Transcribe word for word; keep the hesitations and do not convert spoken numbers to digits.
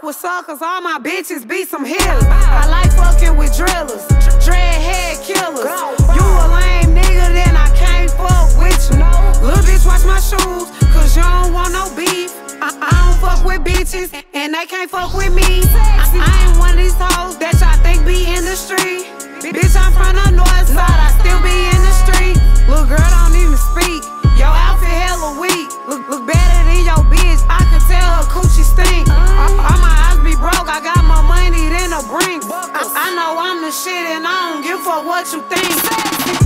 fuck with suckers, all my bitches be some healers. I like fucking with drillers, dreadhead killers. You a lame nigga, then I can't fuck with you. Little bitch, watch my shoes, cause you don't want no beef. I, I don't fuck with bitches, and they can't fuck with me. I, I ain't one of these hoes that y'all think be in the street. Bitch, I'm from the north side, I still be in the street. Little girl don't even speak, your outfit hella weak. Look, look better than your bitch, I can tell her coochie stink. All, all my eyes be broke, I got more money than a brink. I, I know I'm the shit and I don't give a fuck what you think.